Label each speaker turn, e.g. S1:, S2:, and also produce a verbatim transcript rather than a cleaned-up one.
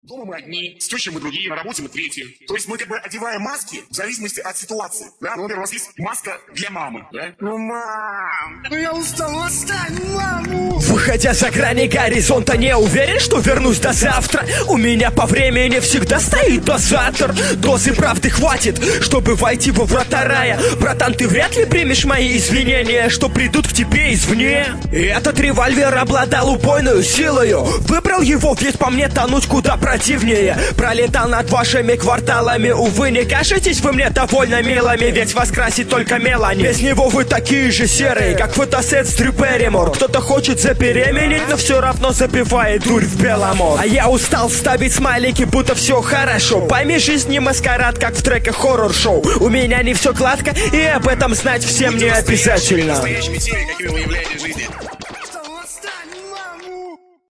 S1: Дома мы одни, с тещей мы другие, на работе мы третьи. То есть мы как бы одеваем маски в зависимости от ситуации. Да? Ну, например, у нас есть маска для мамы. Да? Ну, мам, ну я устал, отстань, маму!
S2: Выходя за грани горизонта, не уверен, что вернусь до завтра. У меня по времени всегда стоит дозатор. Дозы правды хватит, чтобы войти во врата рая. Братан, ты вряд ли примешь мои извинения, что придут к тебе извне. И этот револьвер обладал убойной силою. Выбрал его, ведь по мне тонуть куда противнее. Пролетал над вашими кварталами. Увы, не кажетесь вы мне довольно милыми, ведь вас красит только мелани. Без него вы такие же серые, как фотосет с Дрю Берримор. Кто-то хочет забеременеть, но все равно забивает дурь в Беломор. А я устал ставить смайлики, будто все хорошо. Пойми, жизнь не маскарад, как в треках хоррор-шоу. У меня не все гладко, и об этом знать всем не обязательно.
S1: Настоящими серии, какими вы являетесь в жизни.